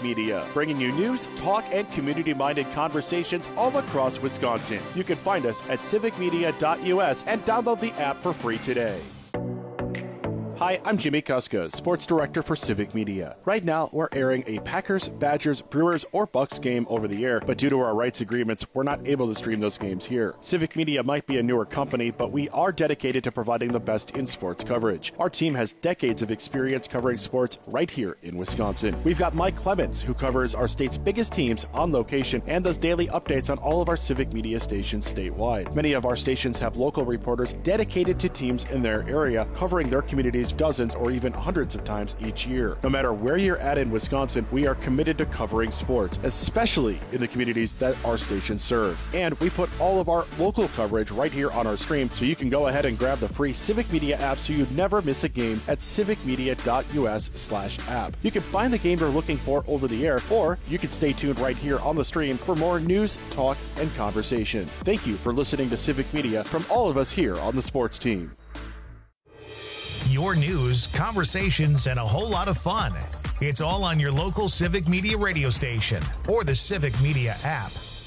Media, bringing you news, talk, and community-minded conversations all across Wisconsin. You can find us at civicmedia.us and download the app for free today. Hi, I'm Jimmy Kuska, Sports Director for Civic Media. Right now, we're airing a Packers, Badgers, Brewers, or Bucks game over the air, but due to our rights agreements, we're not able to stream those games here. Civic Media might be a newer company, but we are dedicated to providing the best in sports coverage. Our team has decades of experience covering sports right here in Wisconsin. We've got Mike Clemens, who covers our state's biggest teams on location and does daily updates on all of our Civic Media stations statewide. Many of our stations have local reporters dedicated to teams in their area, covering their communities dozens or even hundreds of times each year. No matter where you're at in Wisconsin, we are committed to covering sports, especially in the communities that our stations serve. And we put all of our local coverage right here on our stream, so you can go ahead and grab the free Civic Media app so you never miss a game at civicmedia.us/app. You can find the game you're looking for over the air, or you can stay tuned right here on the stream for more news, talk, and conversation. Thank you for listening to Civic Media from all of us here on the sports team. Your news, conversations, and a whole lot of fun. It's all on your local Civic Media radio station or the Civic Media app.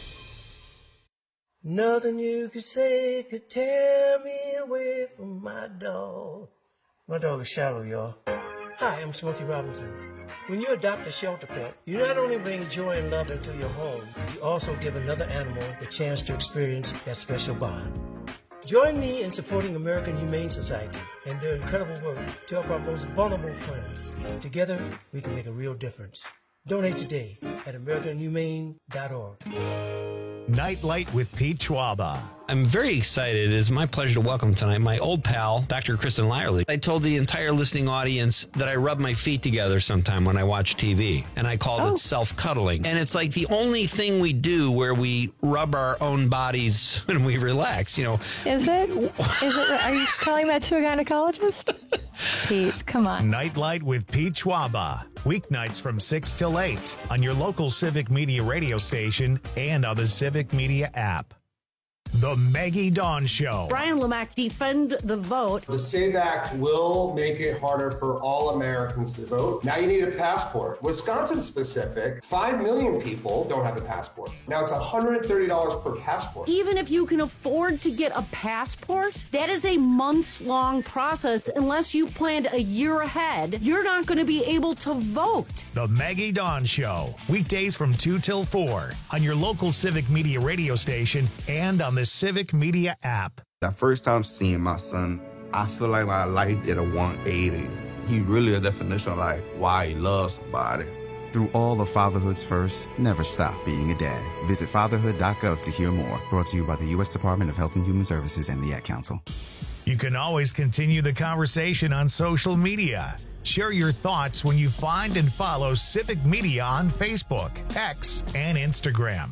Nothing you could say could tear me away from my dog. My dog is Shallow, y'all. Hi, I'm Smokey Robinson. When you adopt a shelter pet, you not only bring joy and love into your home, you also give another animal the chance to experience that special bond. Join me in supporting American Humane Society and their incredible work to help our most vulnerable friends. Together, we can make a real difference. Donate today at AmericanHumane.org. Nightlight with Pete Schwaba. I'm very excited. It is my pleasure to welcome tonight my old pal, Dr. Kristen Lyerly. I told the entire listening audience that I rub my feet together sometime when I watch TV, and I called it self-cuddling. And it's like the only thing we do where we rub our own bodies when we relax, you know. Is it? Are you telling that to a gynecologist? Pete, come on. Nightlight with Pete Schwaba. Weeknights from 6 till 8 on your local Civic Media radio station and on the Civic Media app. The Maggie Dawn Show. Brian Lamack, defend the vote. The SAVE Act will make it harder for all Americans to vote. Now you need a passport. Wisconsin specific, 5 million people don't have a passport. Now it's $130 per passport. Even if you can afford to get a passport, that is a months-long process. Unless you planned a year ahead, you're not going to be able to vote. The Maggie Dawn Show. Weekdays from 2 till 4 on your local Civic Media radio station and on the Civic Media app. The first time seeing my son, I feel like my life did a 180. He really a definition of like why he loves somebody. Through all of fatherhood's first, never stop being a dad. Visit fatherhood.gov to hear more. Brought to you by the U.S. Department of Health and Human Services and the Ad Council. You can always continue the conversation on social media. Share your thoughts when you find and follow Civic Media on Facebook, X, and Instagram.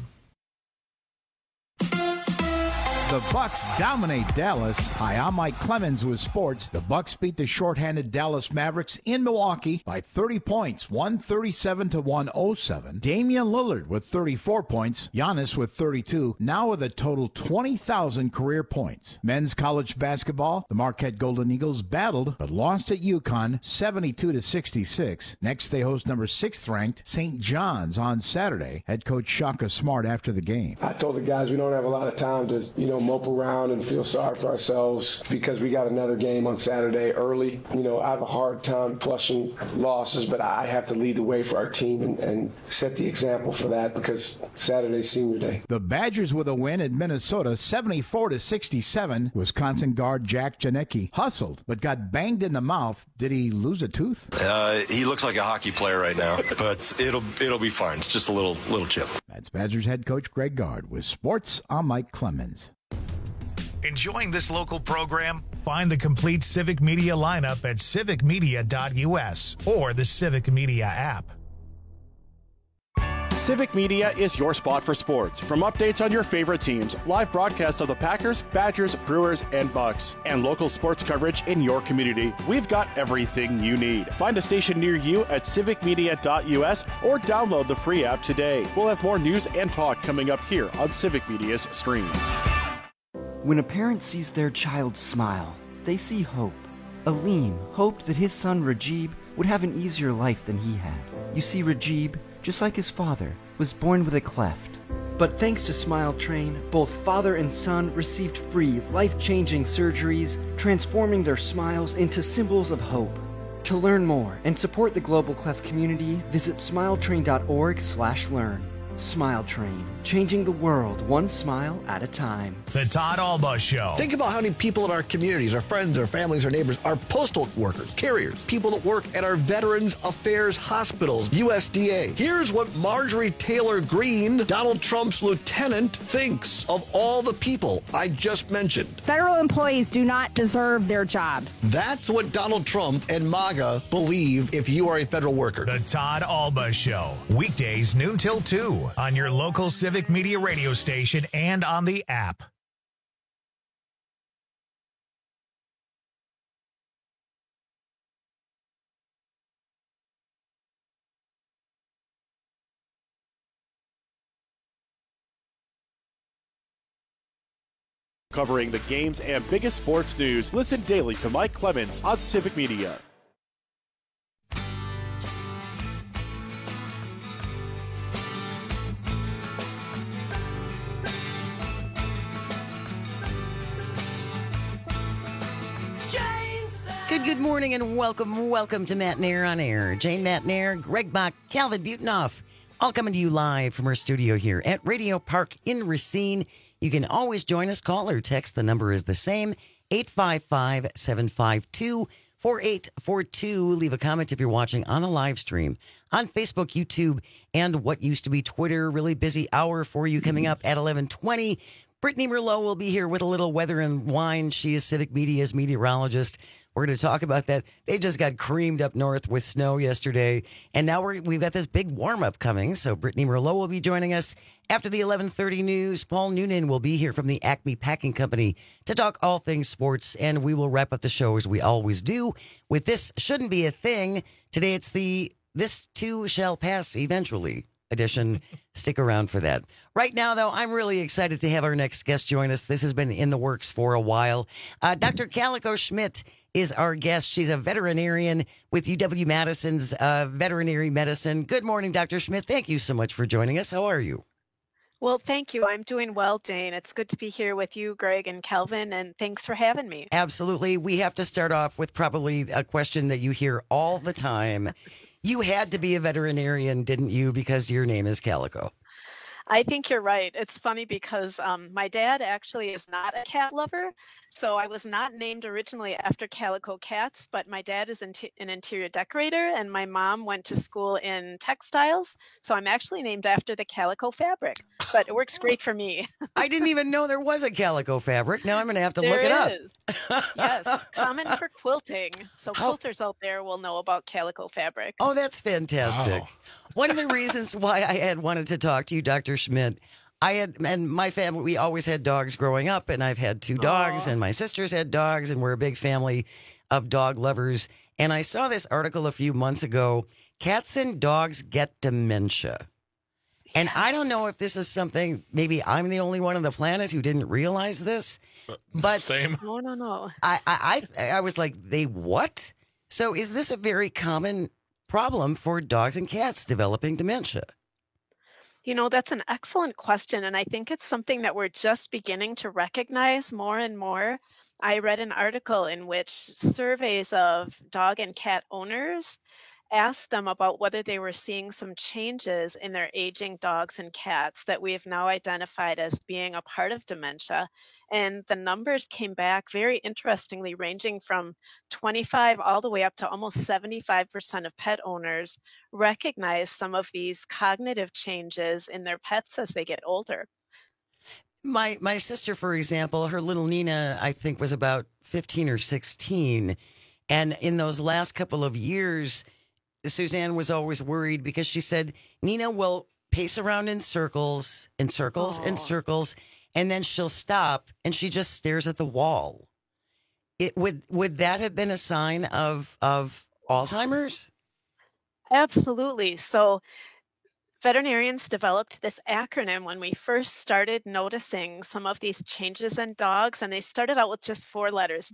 The Bucks dominate Dallas. Hi, I'm Mike Clemens with sports. The Bucks beat the shorthanded Dallas Mavericks in Milwaukee by 30 points, 137-107. Damian Lillard with 34 points, Giannis with 32, now with a total 20,000 career points. Men's college basketball, the Marquette Golden Eagles battled but lost at UConn 72-66. Next, they host number 6th ranked St. John's on Saturday. Head coach Shaka Smart after the game. I told the guys we don't have a lot of time to, mope around and feel sorry for ourselves because we got another game on Saturday early. I have a hard time flushing losses, but I have to lead the way for our team and set the example for that because Saturday's senior day. The Badgers with a win at Minnesota 74-67. Wisconsin guard Jack Janicki hustled but got banged in the mouth. Did he lose a tooth? He looks like a hockey player right now, but it'll be fine. It's just a little chip. That's Badgers head coach Greg Gard with sports. I'm Mike Clemens. Enjoying this local program? Find the complete Civic Media lineup at civicmedia.us or the Civic Media app. Civic Media is your spot for sports. From updates on your favorite teams, live broadcasts of the Packers, Badgers, Brewers, and Bucks, and local sports coverage in your community, we've got everything you need. Find a station near you at civicmedia.us or download the free app today. We'll have more news and talk coming up here on Civic Media's stream. When a parent sees their child smile, they see hope. Aleem hoped that his son Rajib would have an easier life than he had. You see, Rajib just like his father, was born with a cleft. But thanks to Smile Train, both father and son received free, life-changing surgeries, transforming their smiles into symbols of hope. To learn more and support the Global Cleft community, visit smiletrain.org/learn. Smile Train, changing the world one smile at a time. The Todd Alba Show. Think about how many people in our communities, our friends, our families, our neighbors, our postal workers, carriers, people that work at our Veterans Affairs hospitals, USDA. Here's what Marjorie Taylor Greene, Donald Trump's lieutenant, thinks of all the people I just mentioned. Federal employees do not deserve their jobs. That's what Donald Trump and MAGA believe if you are a federal worker. The Todd Alba Show. Weekdays noon till 2 on your local Civic Media radio station and on the app. Covering the games and biggest sports news, listen daily to Mike Clemens on Civic Media. Good morning and welcome to Matt Nair on Air. Jane Matt Nair, Greg Bach, Calvin Butenhoff, all coming to you live from our studio here at Radio Park in Racine. You can always join us, call or text. The number is the same, 855-752-4842. Leave a comment if you're watching on the live stream on Facebook, YouTube, and what used to be Twitter. Really busy hour for you coming up at 11:20. Brittany Merlot will be here with a little weather and wine. She is Civic Media's meteorologist. We're going to talk about that. They just got creamed up north with snow yesterday, and now we've got this big warm-up coming. So Brittany Merlot will be joining us after the 11:30 news. Paul Noonan will be here from the Acme Packing Company to talk all things sports, and we will wrap up the show as we always do with This Shouldn't Be a Thing. Today it's the This Too Shall Pass Eventually edition. Stick around for that. Right now, though, I'm really excited to have our next guest join us. This has been in the works for a while. Dr. Calico Schmidt is our guest. She's a veterinarian with UW-Madison's veterinary medicine. Good morning, Dr. Schmidt. Thank you so much for joining us. How are you? Well, thank you. I'm doing well, Jane. It's good to be here with you, Greg and Calvin, and thanks for having me. Absolutely. We have to start off with probably a question that you hear all the time. You had to be a veterinarian, didn't you, because your name is Calico? I think you're right. It's funny because my dad actually is not a cat lover. So I was not named originally after calico cats, but my dad is an interior decorator and my mom went to school in textiles. So I'm actually named after the calico fabric, but it works great for me. I didn't even know there was a calico fabric. Now I'm going to have to look it up. Yes, common for quilting. So quilters out there will know about calico fabric. Oh, that's fantastic. Wow. One of the reasons why I had wanted to talk to you, Dr. Schmidt, and my family, we always had dogs growing up, and I've had 2 dogs, and my sisters had dogs, and we're a big family of dog lovers. And I saw this article a few months ago, Cats and Dogs Get Dementia. And I don't know if this is something, maybe I'm the only one on the planet who didn't realize this, but same. No. I was like, they what? So is this a very common problem for dogs and cats developing dementia? You know, that's an excellent question. And I think it's something that we're just beginning to recognize more and more. I read an article in which surveys of dog and cat owners asked them about whether they were seeing some changes in their aging dogs and cats that we have now identified as being a part of dementia. And the numbers came back very interestingly, ranging from 25 all the way up to almost 75% of pet owners recognize some of these cognitive changes in their pets as they get older. My sister, for example, her little Nina, I think, was about 15 or 16. And in those last couple of years, Suzanne was always worried because she said Nina will pace around in circles, and then she'll stop and she just stares at the wall. Would that have been a sign of Alzheimer's? Absolutely. So Veterinarians developed this acronym when we first started noticing some of these changes in dogs, and they started out with just 4 letters,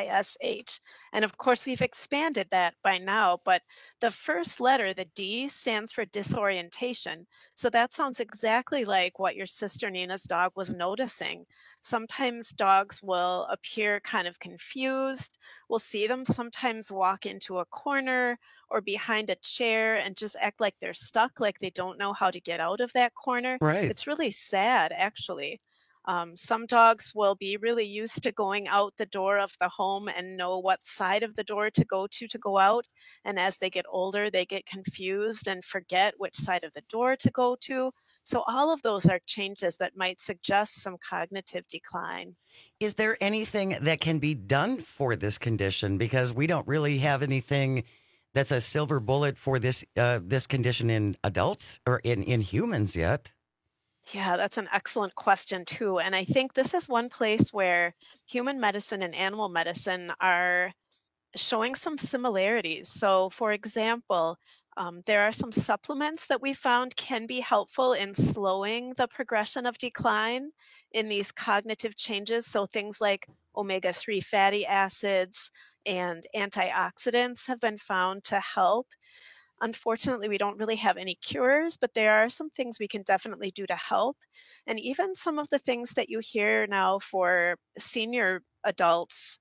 DISH. And of course, we've expanded that by now, but the first letter, the D, stands for disorientation. So that sounds exactly like what your sister Nina's dog was noticing. Sometimes dogs will appear kind of confused. We'll see them sometimes walk into a corner or behind a chair and just act like they're stuck, like they don't know how to get out of that corner. Right. It's really sad, actually. Some dogs will be really used to going out the door of the home and know what side of the door to go out. And as they get older, they get confused and forget which side of the door to go to. So all of those are changes that might suggest some cognitive decline. Is there anything that can be done for this condition? Because we don't really have anything that's a silver bullet for this this condition in adults or in humans yet. Yeah, that's an excellent question, too. And I think this is one place where human medicine and animal medicine are showing some similarities. So, for example, there are some supplements that we found can be helpful in slowing the progression of decline in these cognitive changes. So, things like omega-3 fatty acids and antioxidants have been found to help. Unfortunately, we don't really have any cures, but there are some things we can definitely do to help. And even some of the things that you hear now for senior adults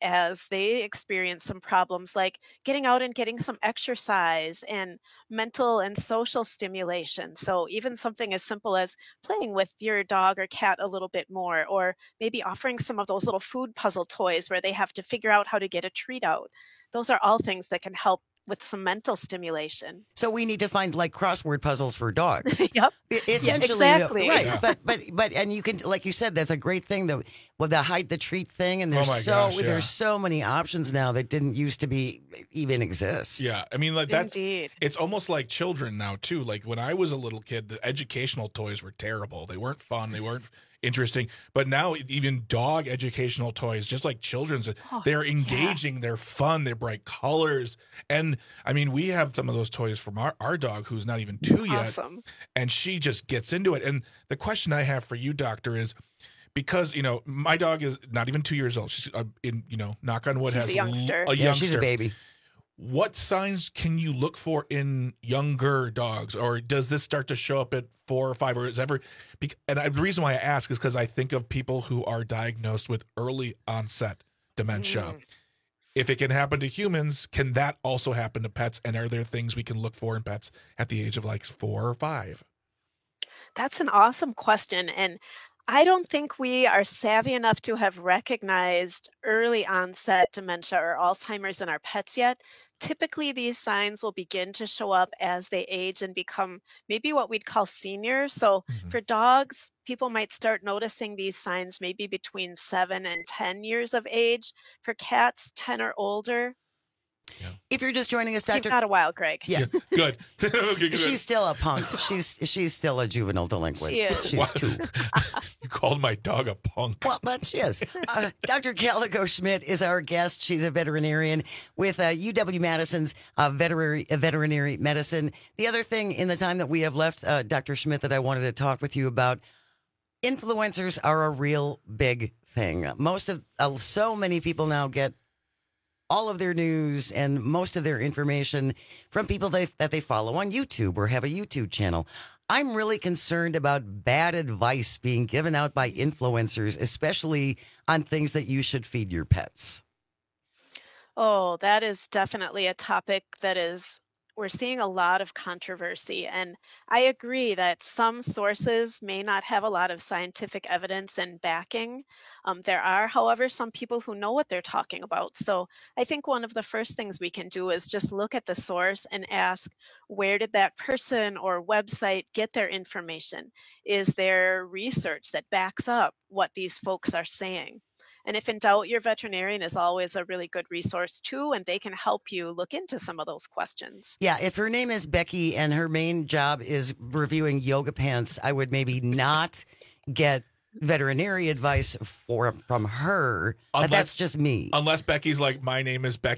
as they experience some problems, like getting out and getting some exercise and mental and social stimulation. So, even something as simple as playing with your dog or cat a little bit more, or maybe offering some of those little food puzzle toys where they have to figure out how to get a treat out. Those are all things that can help with some mental stimulation. So we need to find like crossword puzzles for dogs. Yep. Essentially, Yeah, exactly. right. Yeah. But and you can, like you said, that's a great thing. The hide the treat thing, and there's Oh my gosh, yeah. there's so many options now that didn't used to be even exist. Yeah, I mean, like that's Indeed. it's almost like children now too. Like when I was a little kid, the educational toys were terrible. They weren't fun. They weren't interesting. But now even dog educational toys, just like children's, they're engaging. They're fun. They're bright colors. And I mean, we have some of those toys from our dog who's not even 2 yet, Awesome. and she just gets into it. And the question I have for you, doctor, is because my dog is not even 2 years old. She's knock on wood, She's has a youngster. A Yeah, youngster. she's a baby. What signs can you look for in younger dogs, or does this start to show up at 4 or 5, or is ever? And the reason why I ask is because I think of people who are diagnosed with early onset dementia. If it can happen to humans, can that also happen to pets? And are there things we can look for in pets at the age of like 4 or 5? That's an awesome question. And I don't think we are savvy enough to have recognized early onset dementia or Alzheimer's in our pets yet. Typically, these signs will begin to show up as they age and become maybe what we'd call seniors. So for dogs, people might start noticing these signs maybe between 7 and 10 years of age. For cats, 10 or older. If you're just joining us, So you've Dr. got a while, Greg. Yeah. Good. Okay, good. She's still a punk. She's still a juvenile delinquent. She is. She's 2. You called my dog a punk. Well, but she is. Dr. Calico Schmidt is our guest. She's a veterinarian with UW-Madison's veterinary medicine. The other thing in the time that we have left, Dr. Schmidt, that I wanted to talk with you about, influencers are a real big thing. So many people now get all of their news and most of their information from people that they follow on YouTube or have a YouTube channel. I'm really concerned about bad advice being given out by influencers, especially on things that you should feed your pets. Oh, that is definitely a topic that we're seeing a lot of controversy. And I agree that some sources may not have a lot of scientific evidence and backing. There are, however, some people who know what they're talking about. So I think one of the first things we can do is just look at the source and ask, where did that person or website get their information? Is there research that backs up what these folks are saying? And if in doubt, your veterinarian is always a really good resource too, and they can help you look into some of those questions. Yeah, if her name is Becky and her main job is reviewing yoga pants, I would maybe not get veterinary advice from her. But that's just me. Unless Becky's like, my name is Becky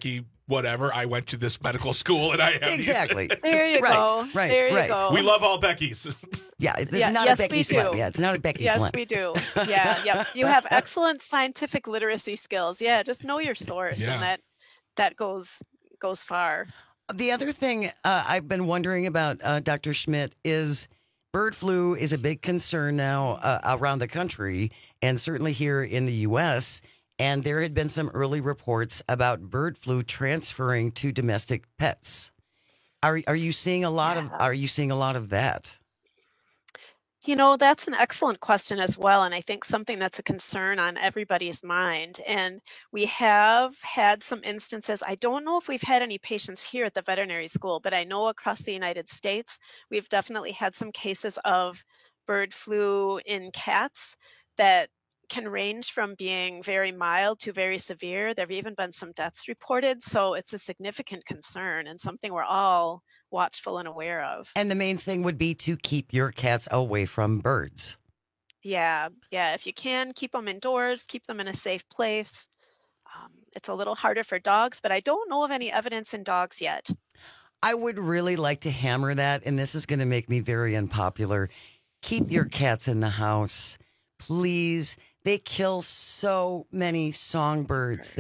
whatever. I went to this medical school and I have Exactly. There you go. Right. There you Right. go. We love all Beckys. Yeah, this is not a Becky Slim. Yeah, it's not a Becky Slim. Yes, we do. Yeah, yep. You have excellent scientific literacy skills. Yeah, just know your source, and that goes far. The other thing I've been wondering about, Dr. Schmidt, is bird flu is a big concern now around the country, and certainly here in the U.S., and there had been some early reports about bird flu transferring to domestic pets. Are you seeing a lot of that? You know, that's an excellent question as well, and I think something that's a concern on everybody's mind. And we have had some instances. I don't know if we've had any patients here at the veterinary school, but I know across the United States, we've definitely had some cases of bird flu in cats that can range from being very mild to very severe. There have even been some deaths reported, so it's a significant concern and something we're all watchful and aware of. And the main thing would be to keep your cats away from birds. Yeah. If you can, keep them indoors, keep them in a safe place. It's a little harder for dogs, but I don't know of any evidence in dogs yet. I would really like to hammer that, and this is going to make me very unpopular. Keep your cats in the house, please. They kill so many songbirds.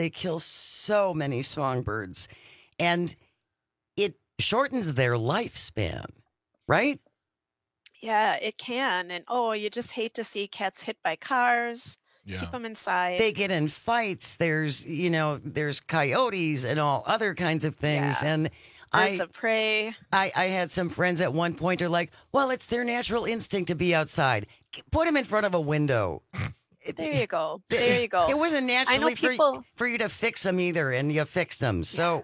And it shortens their lifespan, right? Yeah, it can. And you just hate to see cats hit by cars. Yeah. Keep them inside. They get in fights. There's coyotes and all other kinds of things. Yeah. And birds of prey. I had some friends at one point are like, well, it's their natural instinct to be outside. Put them in front of a window. There you go. It wasn't naturally for you to fix them either, and you fixed them. So,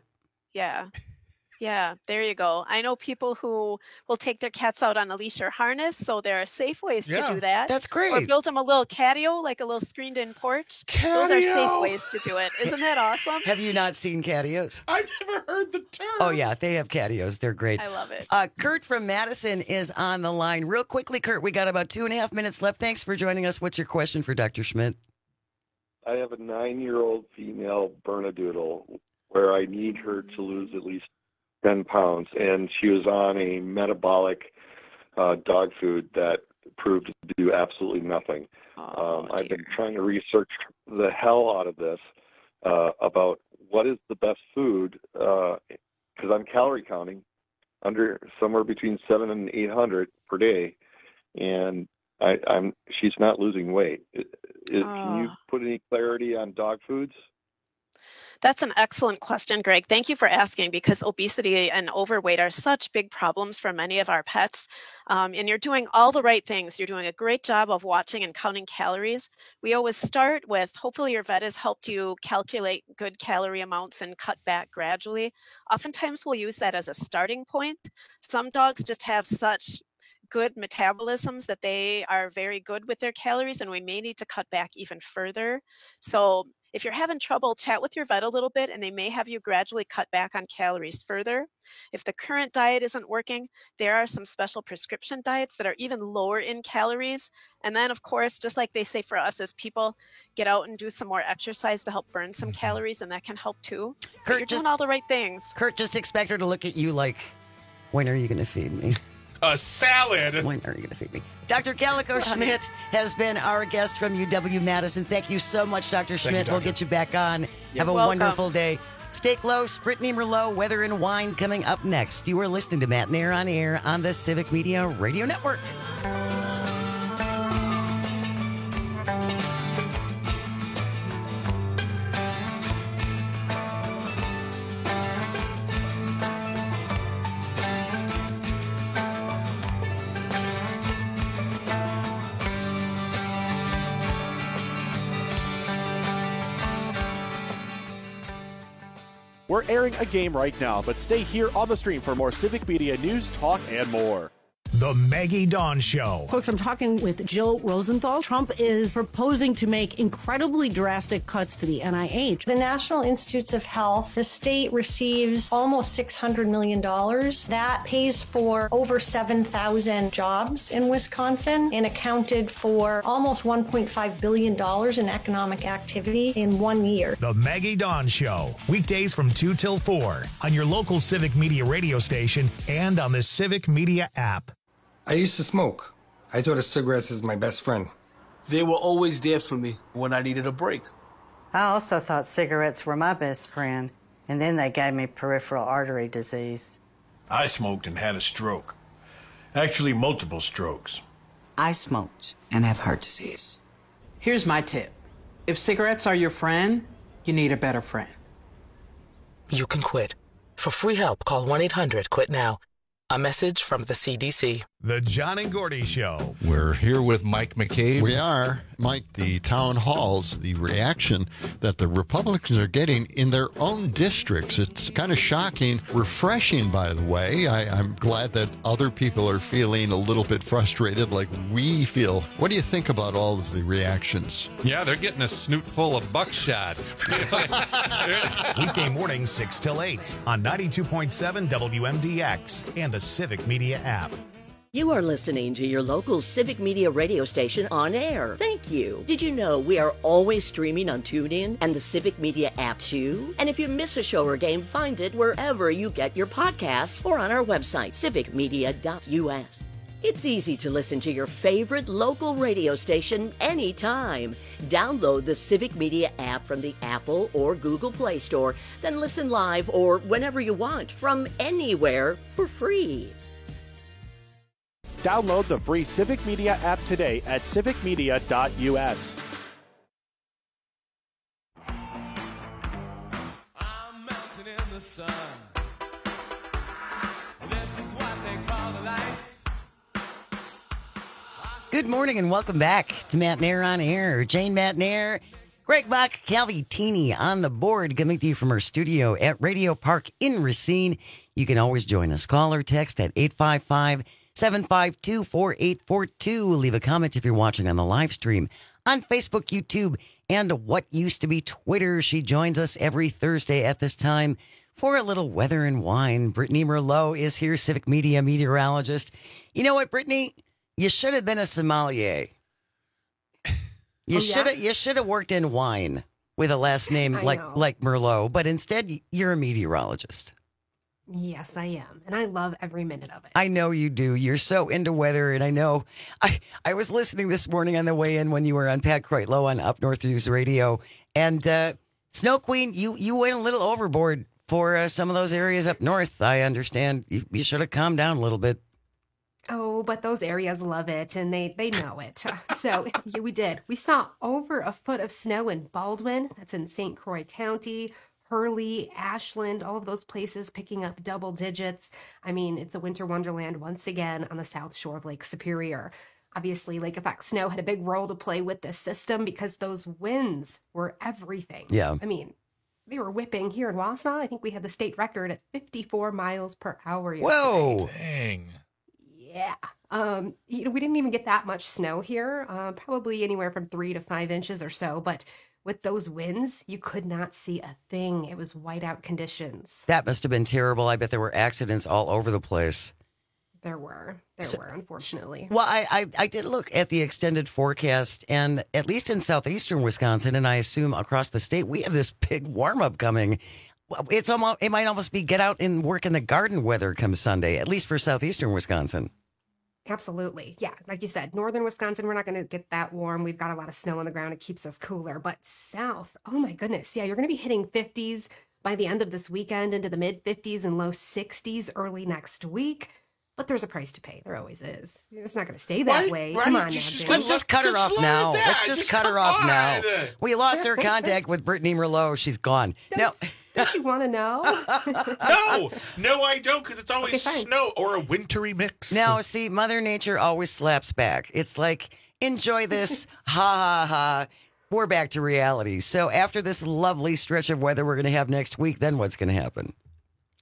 yeah, there you go. I know people who will take their cats out on a leash or harness, so there are safe ways to do that. That's great. Or build them a little catio, like a little screened-in porch. Those are safe ways to do it. Isn't that awesome? Have you not seen catios? I've never heard the term. Oh, yeah, they have catios. They're great. I love it. Kurt from Madison is on the line. Real quickly, Kurt, we got about 2.5 minutes left. Thanks for joining us. What's your question for Dr. Schmidt? I have a 9-year-old female Bernedoodle where I need her to lose at least 10 pounds, and she was on a metabolic dog food that proved to do absolutely nothing. I've been trying to research the hell out of this about what is the best food, because I'm calorie counting under somewhere between 700 and 800 per day, and she's not losing weight. Can you put any clarity on dog foods? That's an excellent question, Greg. Thank you for asking, because obesity and overweight are such big problems for many of our pets. And you're doing all the right things. You're doing a great job of watching and counting calories. We always start with, hopefully your vet has helped you calculate good calorie amounts and cut back gradually. Oftentimes we'll use that as a starting point. Some dogs just have such good metabolisms that they are very good with their calories, and we may need to cut back even further. So if you're having trouble, chat with your vet a little bit, and they may have you gradually cut back on calories further. If the current diet isn't working, there are some special prescription diets that are even lower in calories. And then, of course, just like they say for us as people, get out and do some more exercise to help burn some calories, and that can help too. Kurt, you're doing all the right things. Kurt, just expect her to look at you like, when are you going to feed me? A salad. When are you going to feed me? Dr. Calico Schmidt has been our guest from UW-Madison. Thank you so much, Dr. Schmidt. We'll get you back on. Have a wonderful day. Stay close. Brittany Merlot, Weather and Wine coming up next. You are listening to Matt and Air on Air on the Civic Media Radio Network. We're airing a game right now, but stay here on the stream for more Civic Media news, talk, and more. The Maggie Dawn Show. Folks, I'm talking with Jill Rosenthal. Trump is proposing to make incredibly drastic cuts to the NIH. The National Institutes of Health, the state receives almost $600 million. That pays for over 7,000 jobs in Wisconsin and accounted for almost $1.5 billion in economic activity in 1 year. The Maggie Dawn Show. Weekdays from 2 till 4 on your local Civic Media radio station and on the Civic Media app. I used to smoke. I thought of cigarettes as my best friend. They were always there for me when I needed a break. I also thought cigarettes were my best friend, and then they gave me peripheral artery disease. I smoked and had a stroke. Actually, multiple strokes. I smoked and have heart disease. Here's my tip. If cigarettes are your friend, you need a better friend. You can quit. For free help, call 1-800-QUIT-NOW. A message from the CDC. The John and Gordy Show. We're here with Mike McCabe. We are. Mike, the town halls, the reaction that the Republicans are getting in their own districts. It's kind of shocking, refreshing, by the way. I'm glad that other people are feeling a little bit frustrated like we feel. What do you think about all of the reactions? Yeah, they're getting a snoot full of buckshot. Weekday mornings 6 till 8 on 92.7 WMDX and the Civic Media app. You are listening to your local Civic Media radio station on air. Thank you. Did you know we are always streaming on TuneIn and the Civic Media app too? And if you miss a show or game, find it wherever you get your podcasts or on our website, civicmedia.us. It's easy to listen to your favorite local radio station anytime. Download the Civic Media app from the Apple or Google Play Store, then listen live or whenever you want from anywhere for free. Download the free Civic Media app today at civicmedia.us. I'm melting in the sun. This is what they call life. Good morning and welcome back to Matt Nair on Air. Jane Matt Nair, Greg Buck, Calvi Teeny on the board, coming to you from our studio at Radio Park in Racine. You can always join us. Call or text at 855-752-4842. Leave a comment if you're watching on the live stream on Facebook, YouTube, and what used to be Twitter. She joins us every Thursday at this time for a little weather and wine. Brittany Merlot is here, Civic Media meteorologist. You know what, Brittany? You should have been a sommelier. You should have worked in wine with a last name like Merlot, but instead you're a meteorologist. Yes, I am. And I love every minute of it. I know you do. You're so into weather. And I know I was listening this morning on the way in when you were on Pat Kreitlow on Up North News Radio. And Snow Queen, you went a little overboard for some of those areas up north. I understand you should have calmed down a little bit. Oh, but those areas love it, and they know it. So yeah, we did. We saw over a foot of snow in Baldwin. That's in St. Croix County. Hurley, Ashland, all of those places picking up double digits. I mean, it's a winter wonderland once again on the south shore of Lake Superior. Obviously, lake effect snow had a big role to play with this system because those winds were everything. Yeah. I mean, they were whipping here in Wausau. I think we had the state record at 54 miles per hour yesterday. Whoa. Dang. Yeah. We didn't even get that much snow here, probably anywhere from 3 to 5 inches or so, but with those winds, you could not see a thing. It was whiteout conditions. That must have been terrible. I bet there were accidents all over the place. There were, unfortunately. Well, I did look at the extended forecast, and at least in southeastern Wisconsin, and I assume across the state, we have this big warm-up coming. It might almost be get out and work in the garden weather come Sunday, at least for southeastern Wisconsin. Absolutely. Yeah. Like you said, northern Wisconsin, we're not going to get that warm. We've got a lot of snow on the ground. It keeps us cooler. But south, oh my goodness. Yeah, you're going to be hitting 50s by the end of this weekend, into the mid 50s and low 60s early next week. But there's a price to pay. There always is. It's not going to stay that way. Come on now, Jim. Let's just cut her off now. Let's just cut her off now. We lost our contact with Brittany Merlot. She's gone. No. Don't you want to know? No, I don't, because it's always snow or a wintry mix. No, see, Mother Nature always slaps back. It's like, enjoy this, ha, ha, ha. We're back to reality. So after this lovely stretch of weather we're going to have next week, then what's going to happen?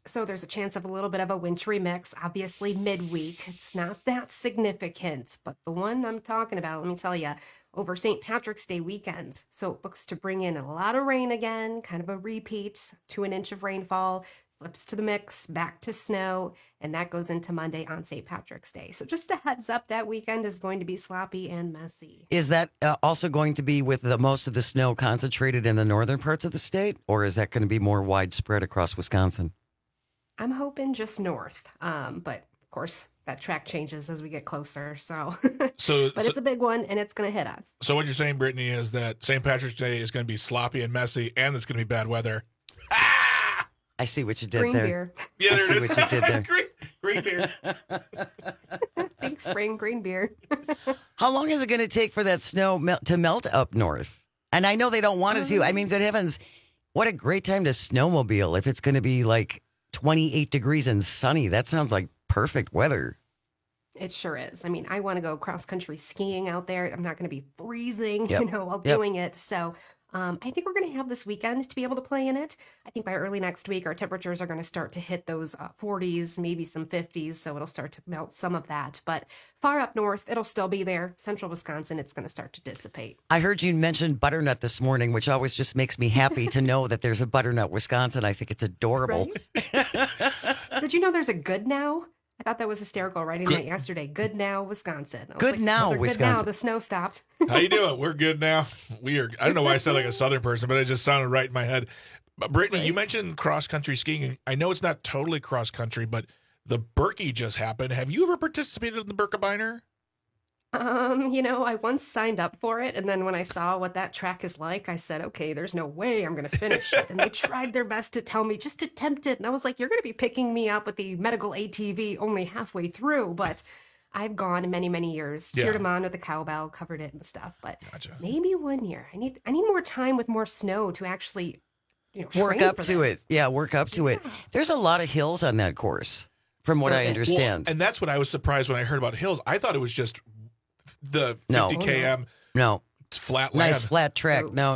So there's a chance of a little bit of a wintry mix, obviously midweek. It's not that significant, but the one I'm talking about, let me tell you, over St. Patrick's Day weekend. So it looks to bring in a lot of rain again, kind of a repeat, 2 an inch of rainfall, flips to the mix, back to snow, and that goes into Monday on St. Patrick's Day. So just a heads up, that weekend is going to be sloppy and messy. Is that also going to be with most of the snow concentrated in the northern parts of the state, or is that going to be more widespread across Wisconsin? I'm hoping just north, but of course that track changes as we get closer. So it's a big one, and it's going to hit us. So what you're saying, Brittany, is that St. Patrick's Day is going to be sloppy and messy, and it's going to be bad weather. I see what you did green there. Beer. Yeah, I see what you did there. green beer. Think spring green beer. How long is it going to take for that snow to melt up north? And I know they don't want us to. I mean, good heavens, what a great time to snowmobile if it's going to be like 28 degrees and sunny. That sounds like perfect weather. It sure is. I mean, I want to go cross-country skiing out there. I'm not going to be freezing, Yep. while doing it. So I think we're going to have this weekend to be able to play in it. I think by early next week, our temperatures are going to start to hit those 40s, maybe some 50s. So it'll start to melt some of that. But far up north, it'll still be there. Central Wisconsin, it's going to start to dissipate. I heard you mention butternut this morning, which always just makes me happy to know that there's a butternut Wisconsin. I think it's adorable. Right? Did you know there's a Good Now? I thought that was hysterical writing that yesterday. Good Now, Wisconsin. I was Good Now, they're Wisconsin. Good Now, the snow stopped. How you doing? We're good now. We are. I don't know why I sound like a Southern person, but it just sounded right in my head. But Brittany, you mentioned cross-country skiing. I know it's not totally cross-country, but the Berkey just happened. Have you ever participated in the Birkebeiner? I once signed up for it, and then when I saw what that track is like, I said, okay, there's no way I'm going to finish it. And they tried their best to tell me, just attempt it. And I was like, you're going to be picking me up with the medical ATV only halfway through. But I've gone many, many years, cheered them on with the cowbell, covered it and stuff. But maybe one year. I need more time with more snow to actually, work train up for to this. it. Yeah, work up to it. There's a lot of hills on that course, from what I understand. Well, and that's what I was surprised when I heard about hills. I thought it was just the 50 km flat land. Nice flat track. No.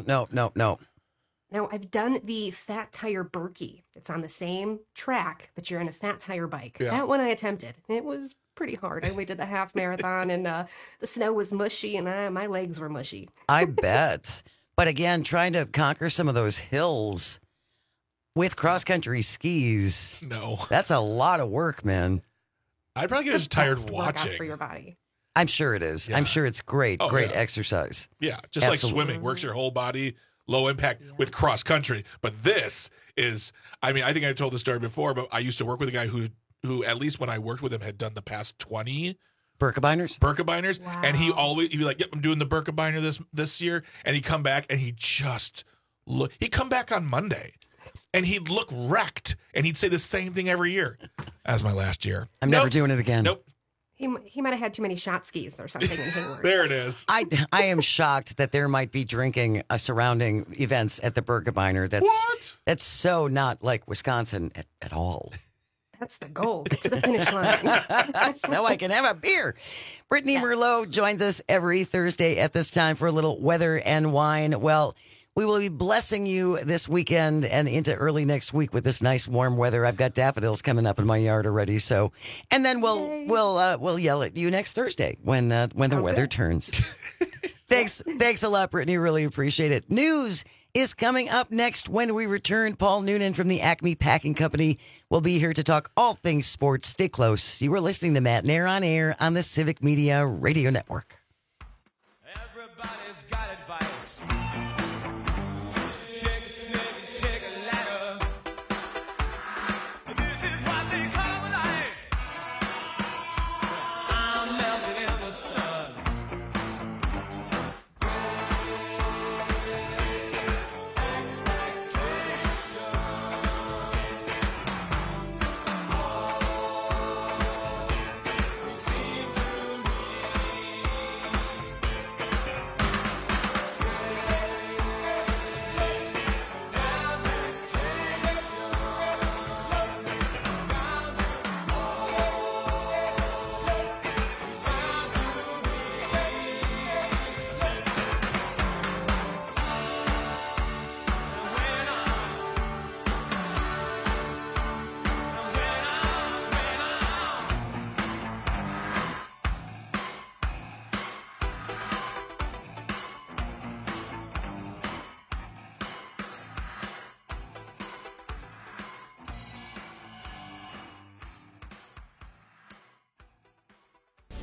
Now, I've done the Fat Tire Berkey. It's on the same track, but you're in a fat tire bike. Yeah. That one I attempted. It was pretty hard. I only did the half marathon, and the snow was mushy, and my legs were mushy. I bet. But again, trying to conquer some of those hills with cross-country skis. No. That's a lot of work, man. I'd probably get just tired Best watching. workout for your body. I'm sure it is. Yeah. I'm sure it's great. Oh, great yeah. exercise. Yeah, just like swimming. Works your whole body, low impact with cross country. But this is, I think I told the story before, but I used to work with a guy who at least when I worked with him, had done the past 20 Birkebeiners. Wow. And he'd be like, yep, I'm doing the Birkebeiner this year. And he'd come back and he'd come back on Monday and he'd look wrecked. And he'd say the same thing every year. As my last year. I'm never doing it again. Nope. He might have had too many shot skis or something in Hayward. There it is. I am shocked that there might be drinking surrounding events at the Birkebeiner. That's so not like Wisconsin at all. That's the goal. Get to the finish line. So I can have a beer. Brittany Merlot joins us every Thursday at this time for a little weather and wine. Well, we will be blessing you this weekend and into early next week with this nice warm weather. I've got daffodils coming up in my yard already. So, and then we'll yell at you next Thursday when the weather turns. Thanks a lot, Brittany. Really appreciate it. News is coming up next when we return. Paul Noonan from the Acme Packing Company will be here to talk all things sports. Stay close. You were listening to Matt Nair on Air on the Civic Media Radio Network. Everybody's got advice. Take a snake, take a ladder. This is what they call life. I'm melting in the sun. Great expectation.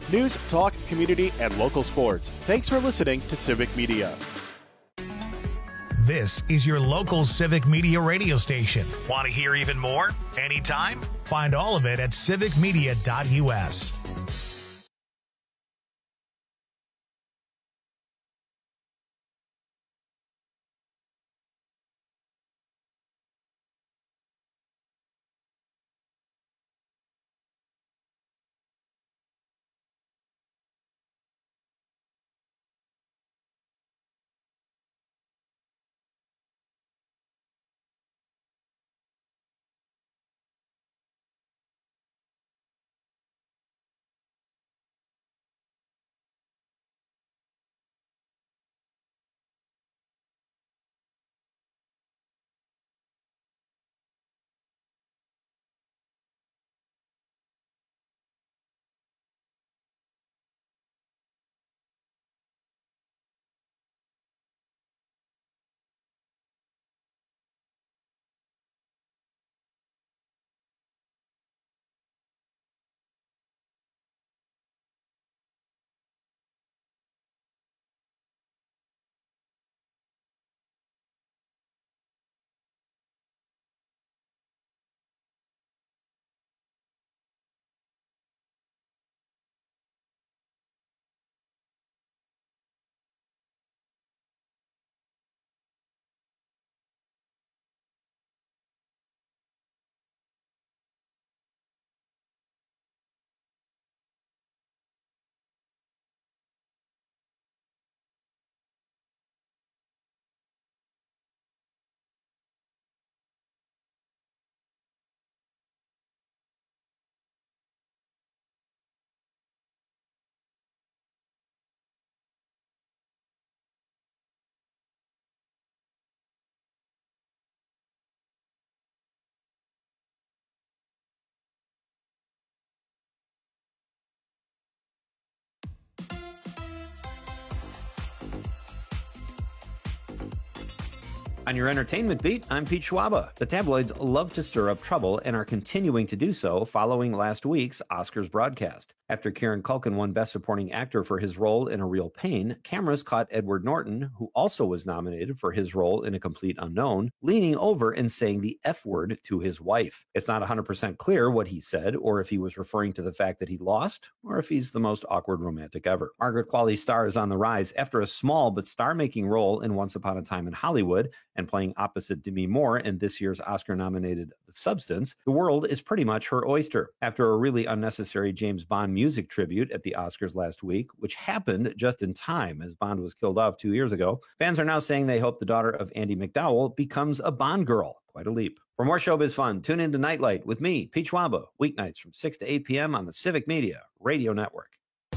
News, talk, community, and local sports. Thanks for listening to Civic Media. This is your local Civic Media radio station. Want to hear even more? Anytime? Find all of it at civicmedia.us. On your entertainment beat, I'm Pete Schwaba. The tabloids love to stir up trouble and are continuing to do so following last week's Oscars broadcast. After Kieran Culkin won Best Supporting Actor for his role in A Real Pain, cameras caught Edward Norton, who also was nominated for his role in A Complete Unknown, leaning over and saying the F word to his wife. It's not 100% clear what he said, or if he was referring to the fact that he lost, or if he's the most awkward romantic ever. Margaret Qualley's star is on the rise after a small but star-making role in Once Upon a Time in Hollywood and playing opposite Demi Moore in this year's Oscar-nominated The Substance. The world is pretty much her oyster. After a really unnecessary James Bond music tribute at the Oscars last week, which happened just in time as Bond was killed off 2 years ago, fans are now saying they hope the daughter of Andy McDowell becomes a Bond girl. Quite a leap. For more showbiz fun, tune in to Nightlight with me, Pete Schwaba, weeknights from 6 to 8 p.m. on the Civic Media Radio Network.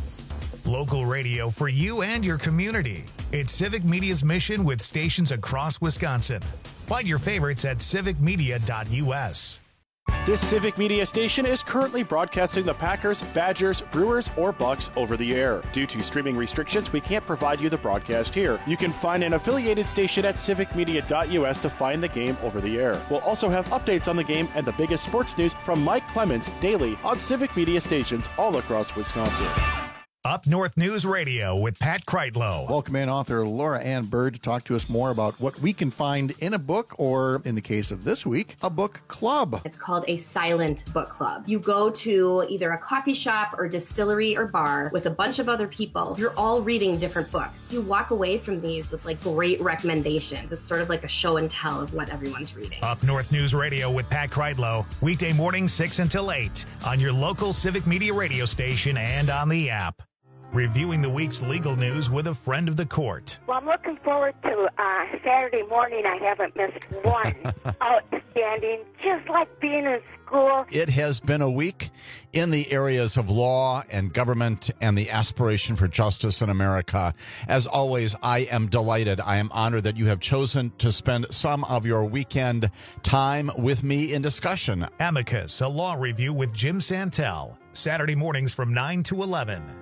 Local radio for you and your community. It's Civic Media's mission with stations across Wisconsin. Find your favorites at civicmedia.us. This Civic Media station is currently broadcasting the Packers, Badgers, Brewers, or Bucks over the air. Due to streaming restrictions, we can't provide you the broadcast here. You can find an affiliated station at civicmedia.us to find the game over the air. We'll also have updates on the game and the biggest sports news from Mike Clemens daily on Civic Media stations all across Wisconsin. Up North News Radio with Pat Kreitlow. Welcome in author Laura Ann Bird to talk to us more about what we can find in a book, or in the case of this week, a book club. It's called a silent book club. You go to either a coffee shop or distillery or bar with a bunch of other people. You're all reading different books. You walk away from these with like great recommendations. It's sort of like a show and tell of what everyone's reading. Up North News Radio with Pat Kreitlow, weekday mornings 6 until 8 on your local Civic Media radio station and on the app. Reviewing the week's legal news with a friend of the court. Well, I'm looking forward to Saturday morning. I haven't missed one. Outstanding, just like being in school. It has been a week in the areas of law and government and the aspiration for justice in America. As always, I am delighted. I am honored that you have chosen to spend some of your weekend time with me in discussion. Amicus, a law review with Jim Santel. Saturday mornings from 9 to 11.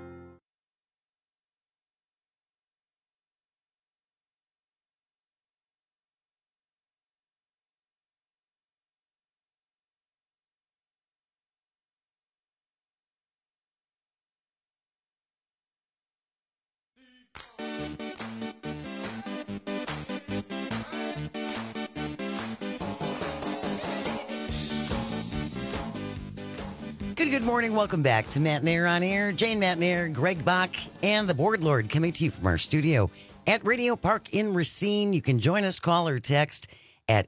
Good morning. Welcome back to Matt Nair on Air. Jane Matt Nair, Greg Bach, and the Board Lord coming to you from our studio at Radio Park in Racine. You can join us, call or text at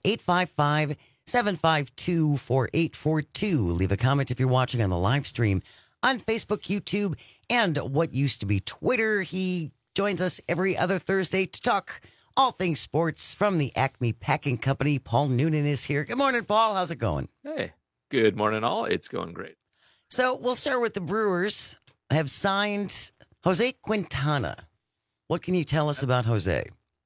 855-752-4842. Leave a comment if you're watching on the live stream on Facebook, YouTube, and what used to be Twitter. He joins us every other Thursday to talk all things sports from the Acme Packing Company. Paul Noonan is here. Good morning, Paul. How's it going? Hey, good morning, all. It's going great. So we'll start with the Brewers have signed Jose Quintana. What can you tell us about Jose?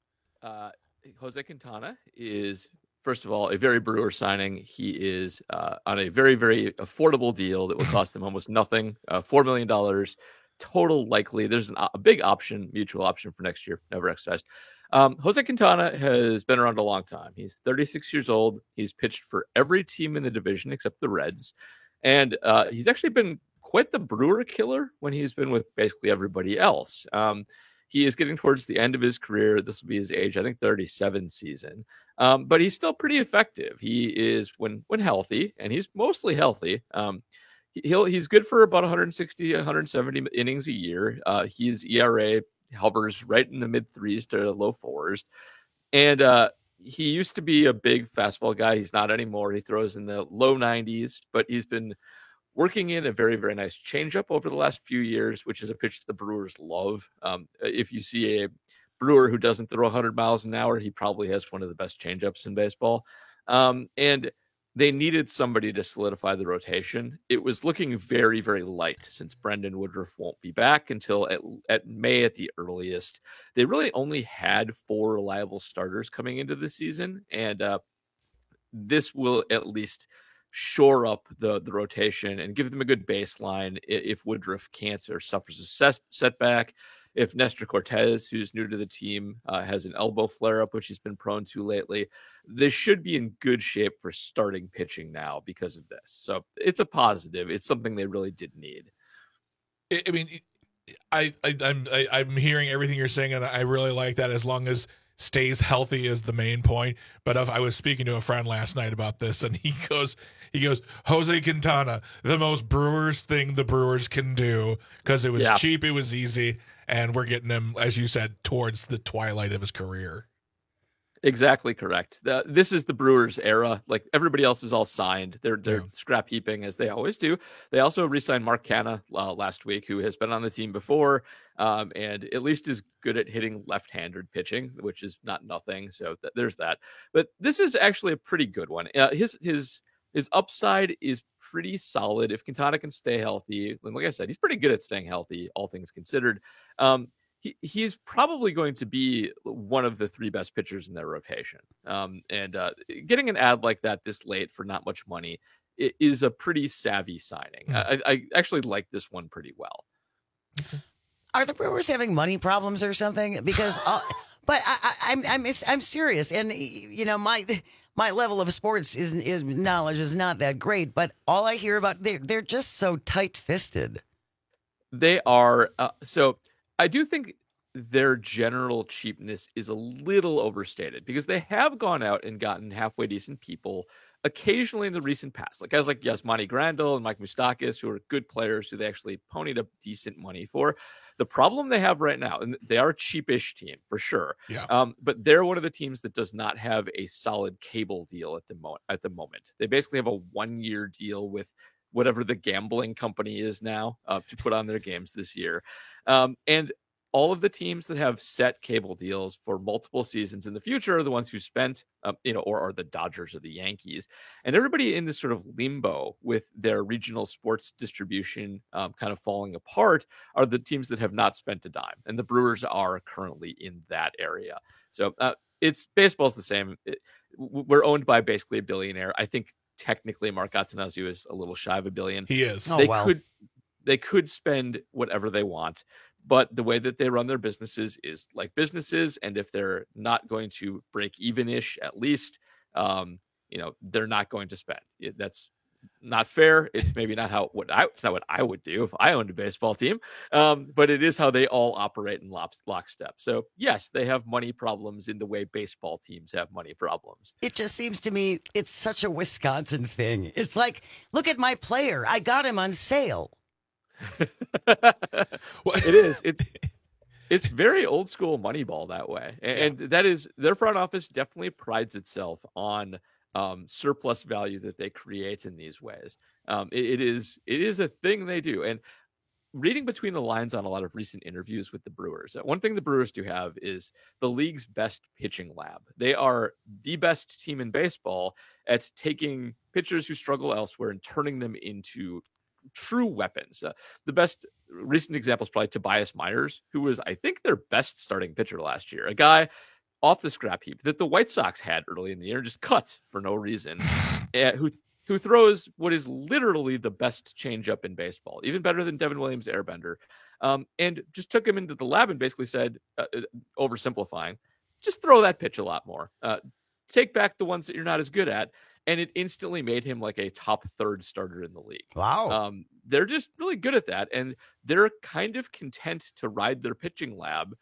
Jose Quintana is, first of all, a very Brewer signing. He is on a very, very affordable deal that will cost them almost nothing, $4 million total likely. There's a big option, mutual option for next year, never exercised. Jose Quintana has been around a long time. He's 36 years old. He's pitched for every team in the division except the Reds. And he's actually been quite the Brewer killer when he's been with basically everybody else. He is getting towards the end of his career. This will be his age, I think, 37 season. But he's still pretty effective. He is, when healthy, and he's mostly healthy, he's good for about 160, 170 innings a year. His ERA hovers right in the mid threes to low fours. And he used to be a big fastball guy. He's not anymore. He throws in the low 90s, but he's been working in a very, very nice changeup over the last few years, which is a pitch the Brewers love. If you see a Brewer who doesn't throw 100 miles an hour, he probably has one of the best changeups in baseball. And they needed somebody to solidify the rotation. It was looking very, very light since Brendan Woodruff won't be back until at May at the earliest. They really only had 4 reliable starters coming into the season, and this will at least shore up the rotation and give them a good baseline if Woodruff can't or suffers a setback. If Nestor Cortez, who's new to the team, has an elbow flare-up, which he's been prone to lately, they should be in good shape for starting pitching now because of this. So it's a positive. It's something they really did need. I mean, I'm hearing everything you're saying, and I really like that, as long as stays healthy is the main point. But if I was speaking to a friend last night about this, and he goes, Jose Quintana, the most Brewers thing the Brewers can do, because it was cheap, it was easy, and we're getting him, as you said, towards the twilight of his career. Exactly correct. This is the Brewers era. Like, everybody else is all signed. They're scrap heaping, as they always do. They also re-signed Mark Canha last week, who has been on the team before, and at least is good at hitting left-handed pitching, which is not nothing. So there's that. But this is actually a pretty good one. His upside is pretty solid if Quintana can stay healthy. And like I said, he's pretty good at staying healthy, all things considered. He's probably going to be one of the 3 best pitchers in their rotation. And getting an ad like that this late for not much money is a pretty savvy signing. I actually like this one pretty well. Are the Brewers having money problems or something? Because, but I'm serious, and you know my level of sports is knowledge is not that great. But all I hear about they're just so tight-fisted. They are. So I do think their general cheapness is a little overstated, because they have gone out and gotten halfway decent people occasionally in the recent past, like guys like Yasmani Grandal and Mike Moustakas, who are good players who they actually ponied up decent money for. The problem they have right now, and they are a cheapish team for sure, but they're one of the teams that does not have a solid cable deal at the moment. They basically have a 1-year deal with whatever the gambling company is now to put on their games this year. And all of the teams that have set cable deals for multiple seasons in the future are the ones who spent, or are the Dodgers or the Yankees. And everybody in this sort of limbo with their regional sports distribution kind of falling apart are the teams that have not spent a dime. And the Brewers are currently in that area. So baseball's the same. We're owned by basically a billionaire. I think technically Mark Attanasio is a little shy of $1 billion. He is. They could spend whatever they want. But the way that they run their businesses is like businesses. And if they're not going to break even-ish, at least, they're not going to spend. not fair. It's maybe not it's not what I would do if I owned a baseball team. But it is how they all operate in lockstep. So yes, they have money problems in the way baseball teams have money problems. It just seems to me it's such a Wisconsin thing. It's like, look at my player. I got him on sale. It is. It's very old school Moneyball that way. And that is, their front office definitely prides itself on surplus value that they create in these ways. It is a thing they do. And reading between the lines on a lot of recent interviews with the Brewers, one thing the Brewers do have is the league's best pitching lab. They are the best team in baseball at taking pitchers who struggle elsewhere and turning them into true weapons. The best recent example is probably Tobias Myers, who was, I think, their best starting pitcher last year. A guy off the scrap heap that the White Sox had early in the year, just cut for no reason, who throws what is literally the best changeup in baseball, even better than Devin Williams' airbender, and just took him into the lab and basically said, oversimplifying, just throw that pitch a lot more. Take back the ones that you're not as good at. And it instantly made him like a top third starter in the league. Wow. They're just really good at that. And they're kind of content to ride their pitching lab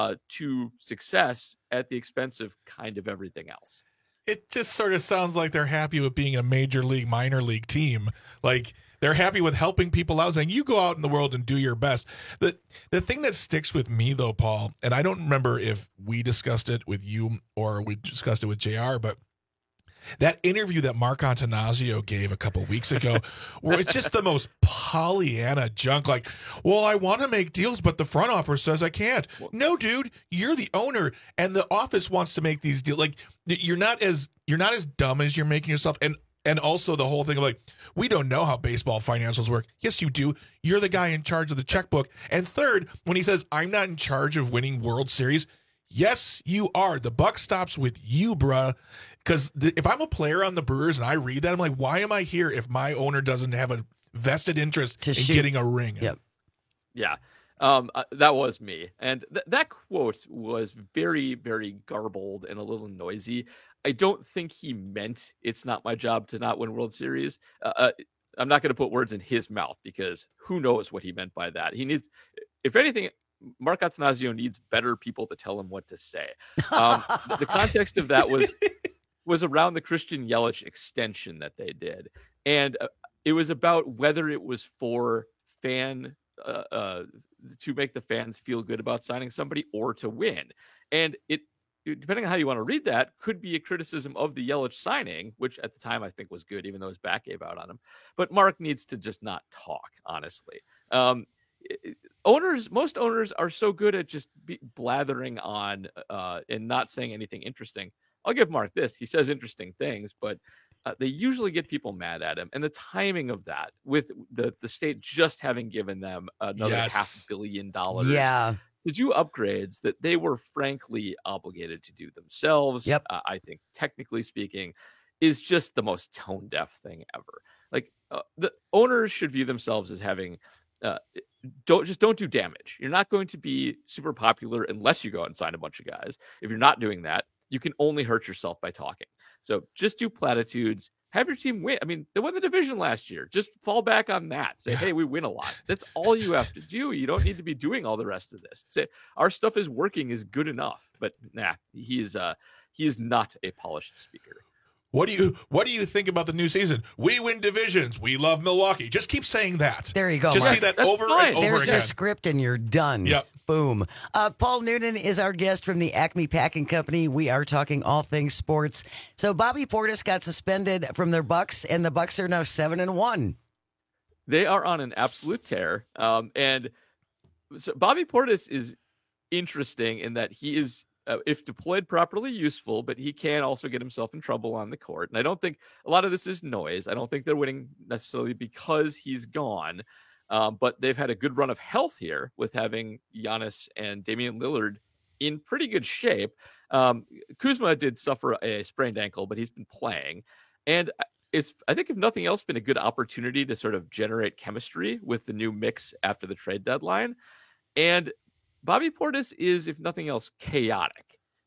to success at the expense of kind of everything else. It just sort of sounds like they're happy with being a major league, minor league team. Like they're happy with helping people out, saying you go out in the world and do your best. The thing that sticks with me though, Paul, and I don't remember if we discussed it with you or we discussed it with JR, but that interview that Mark Antanasio gave a couple weeks ago, where it's just the most Pollyanna junk. Like, well, I want to make deals, but the front office says I can't. No, dude, you're the owner, and the office wants to make these deals. Like, you're not as dumb as you're making yourself. And also the whole thing of like, we don't know how baseball financials work. Yes, you do. You're the guy in charge of the checkbook. And third, when he says I'm not in charge of winning World Series, yes, you are. The buck stops with you, bruh. Because if I'm a player on the Brewers and I read that, I'm like, why am I here if my owner doesn't have a vested interest in getting a ring? Yep. Yeah. That was me. And that quote was very, very garbled and a little noisy. I don't think he meant it's not my job to not win World Series. I'm not going to put words in his mouth because who knows what he meant by that. He needs, if anything, Mark Attanasio needs better people to tell him what to say. The context of that was around the Christian Yelich extension that they did. And it was about whether it was for to make the fans feel good about signing somebody or to win. And it, depending on how you want to read that, could be a criticism of the Yelich signing, which at the time I think was good, even though his back gave out on him. But Mark needs to just not talk, honestly. Most owners are so good at just blathering on and not saying anything interesting. I'll give Mark this. He says interesting things, but they usually get people mad at him. And the timing of that, with the state just having given them another $500 million to do upgrades that they were frankly obligated to do themselves, I think, technically speaking, is just the most tone-deaf thing ever. Like, the owners should view themselves as having don't do damage. You're not going to be super popular unless you go out and sign a bunch of guys. If you're not doing that, you can only hurt yourself by talking. So just do platitudes. Have your team win. I mean, they won the division last year. Just fall back on that. Say, hey, we win a lot. That's all you have to do. You don't need to be doing all the rest of this. Say, our stuff is working is good enough. But he is not a polished speaker. What do you think about the new season? We win divisions. We love Milwaukee. Just keep saying that. There you go. Just Mark. say that over and over There's again. your script and you're done. Yep. Boom. Paul Noonan is our guest from the Acme Packing Company. We are talking all things sports. So Bobby Portis got suspended from their Bucks, and the Bucks are now 7-1. They are on an absolute tear. And so Bobby Portis is interesting in that he is, if deployed properly, useful, but he can also get himself in trouble on the court. And I don't think a lot of this is noise. I don't think they're winning necessarily because he's gone. But they've had a good run of health here with having Giannis and Damian Lillard in pretty good shape. Kuzma did suffer a sprained ankle, but he's been playing. And it's, I think, if nothing else, been a good opportunity to sort of generate chemistry with the new mix after the trade deadline. And Bobby Portis is, if nothing else, chaotic.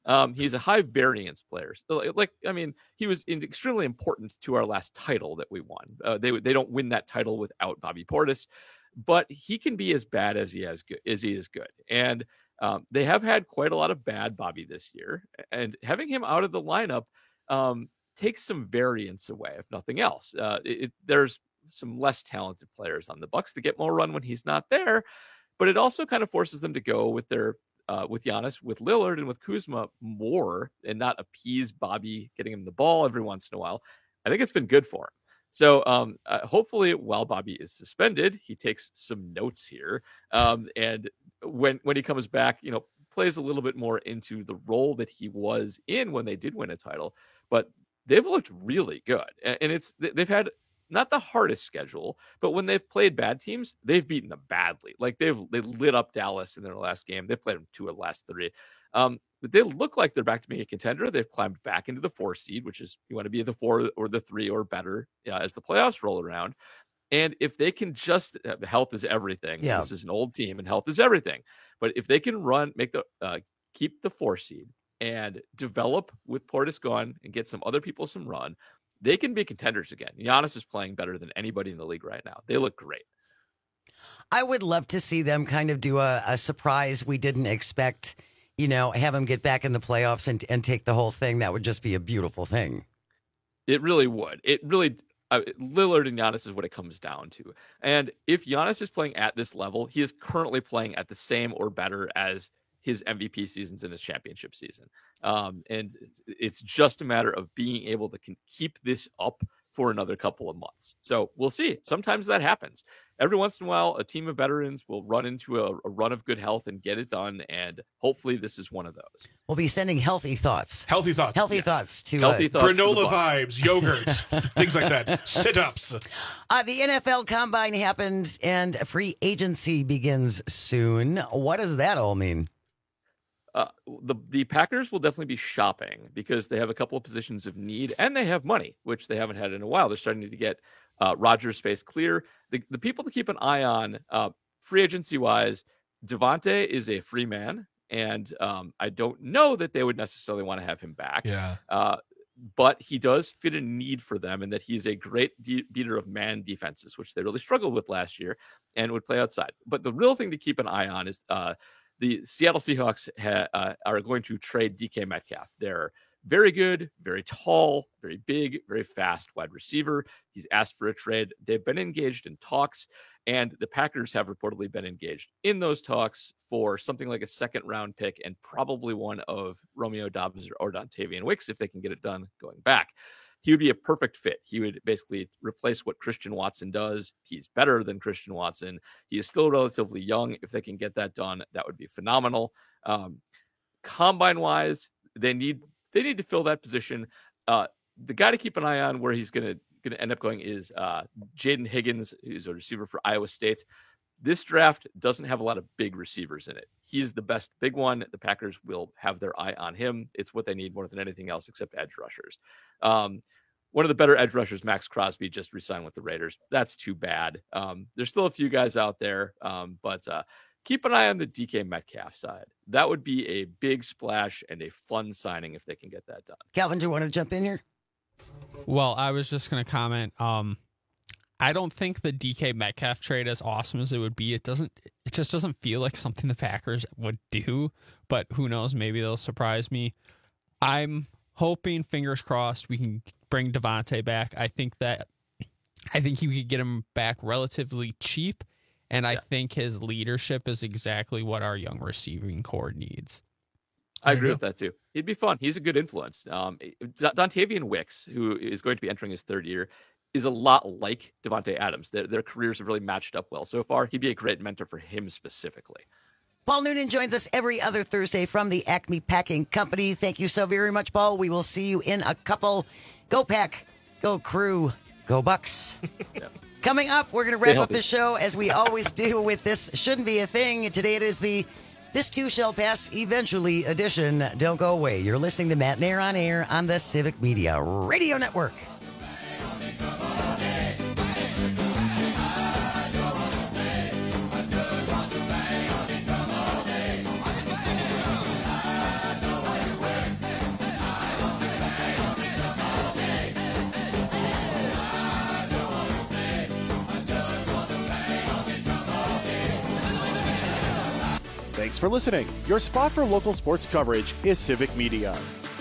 He's a high variance player. So, he was extremely important to our last title that we won. They don't win that title without Bobby Portis, but he can be as bad as he is good. And they have had quite a lot of bad Bobby this year, and having him out of the lineup takes some variance away, if nothing else. There's some less talented players on the Bucks that get more run when he's not there, but it also kind of forces them to go with their with Giannis, with Lillard, and with Kuzma more, and not appease Bobby getting him the ball every once in a while. I think it's been good for him. So hopefully, while Bobby is suspended, he takes some notes here, and when he comes back, plays a little bit more into the role that he was in when they did win a title. But they've looked really good, and they've had not the hardest schedule, but when they've played bad teams, they've beaten them badly. Like they lit up Dallas in their last game. They played them 2 of the last 3. But they look like they're back to being a contender. They've climbed back into the 4 seed, which is you want to be the 4 or the 3 or better as the playoffs roll around. And if they can just health is everything. Yeah. This is an old team, and health is everything. But if they can keep the 4 seed and develop with Portis gone and get some other people some run, they can be contenders again. Giannis is playing better than anybody in the league right now. They look great. I would love to see them kind of do a surprise we didn't expect, have them get back in the playoffs and take the whole thing. That would just be a beautiful thing. It really would. It really, Lillard and Giannis is what it comes down to. And if Giannis is playing at this level, he is currently playing at the same or better as his MVP seasons and his championship season. And it's just a matter of being able to keep this up for another couple of months. So we'll see. Sometimes that happens. Every once in a while, a team of veterans will run into a run of good health and get it done. And hopefully this is one of those. We'll be sending healthy thoughts. Healthy thoughts. Healthy thoughts to granola vibes, yogurt, things like that. Sit-ups. The NFL Combine happens and free agency begins soon. What does that all mean? The Packers will definitely be shopping because they have a couple of positions of need and they have money, which they haven't had in a while. They're starting to get Rodgers space clear. The people to keep an eye on free agency wise, Devontae is a free man. And I don't know that they would necessarily want to have him back. Yeah. But he does fit a need for them in that he's a great beater of man defenses, which they really struggled with last year and would play outside. But the real thing to keep an eye on is the Seattle Seahawks are going to trade DK Metcalf. They're very good, very tall, very big, very fast wide receiver. He's asked for a trade. They've been engaged in talks, and the Packers have reportedly been engaged in those talks for something like a 2nd-round pick and probably one of Romeo Doubs or Dontavian Wicks if they can get it done going back. He would be a perfect fit. He would basically replace what Christian Watson does. He's better than Christian Watson. He is still relatively young. If they can get that done, that would be phenomenal. Combine-wise, they need to fill that position. The guy to keep an eye on where he's going to end up going is Jaden Higgins, who's a receiver for Iowa State. This draft doesn't have a lot of big receivers in it. He's the best big one. The Packers will have their eye on him. It's what they need more than anything else except edge rushers. One of the better edge rushers, Max Crosby, just re-signed with the Raiders. That's too bad. There's still a few guys out there, but keep an eye on the DK Metcalf side. That would be a big splash and a fun signing if they can get that done. Calvin, do you want to jump in here? Well, I was just going to comment. I don't think the DK Metcalf trade, as awesome as it would be, it just doesn't feel like something the Packers would do, but who knows, maybe they'll surprise me. I'm hoping, fingers crossed, we can bring Devontae back. I think he could get him back relatively cheap, and I think his leadership is exactly what our young receiving core needs. I agree with that too. He'd be fun. He's a good influence. Dontavian Wicks, who is going to be entering his 3rd year, is a lot like Devontae Adams. Their careers have really matched up well so far. He'd be a great mentor for him specifically. Paul Noonan joins us every other Thursday from the Acme Packing Company. Thank you so very much, Paul. We will see you in a couple. Go Pack, go Crew, go Bucks. Yeah. Coming up, we're going to wrap up the show as we always do with This Shouldn't Be a Thing. Today it is the This Too Shall Pass Eventually edition. Don't go away. You're listening to Matt Nair on Air on the Civic Media Radio Network. Thanks for listening. Your spot for local sports coverage is Civic Media.